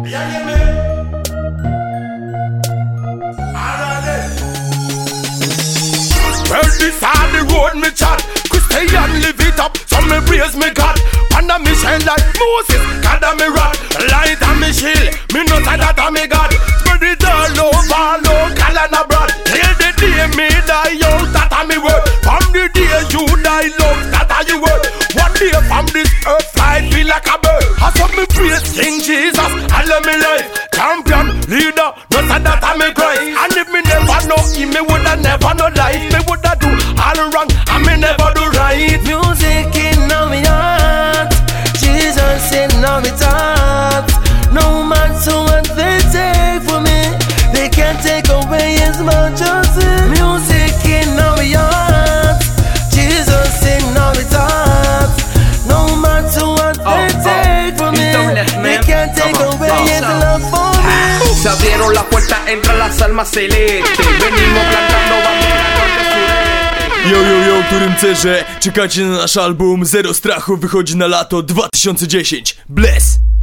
Well, this on the road me chat. Christian live it up, so me praise me God. Panda me shine like Moses, God a me rock. Light a me shield, me know that a me God. Spread it all over, local and abroad. Till the day me die out, that a me word. From the day you die, love, that a you word. One day from this earth, fly feel like a bird. I saw me praise King Jesus, I love me life. Champion, leader, not that a me cry. And if me never know him, me woulda never know life. Me woulda do all wrong, and me never do right. Music in my heart, Jesus in my thoughts. No matter what they take from me, they can't take away as much as it. Music in my heart, Jesus in my thoughts. No matter what they take from me, they can't take away his love for me. Se abrieron las puertas entre las almas celestes. Venimos plantando banderas norte sureste. Yo, którym cerze, czekajcie na nasz album Zero Strachu, wychodzi na lato 2010. Bless!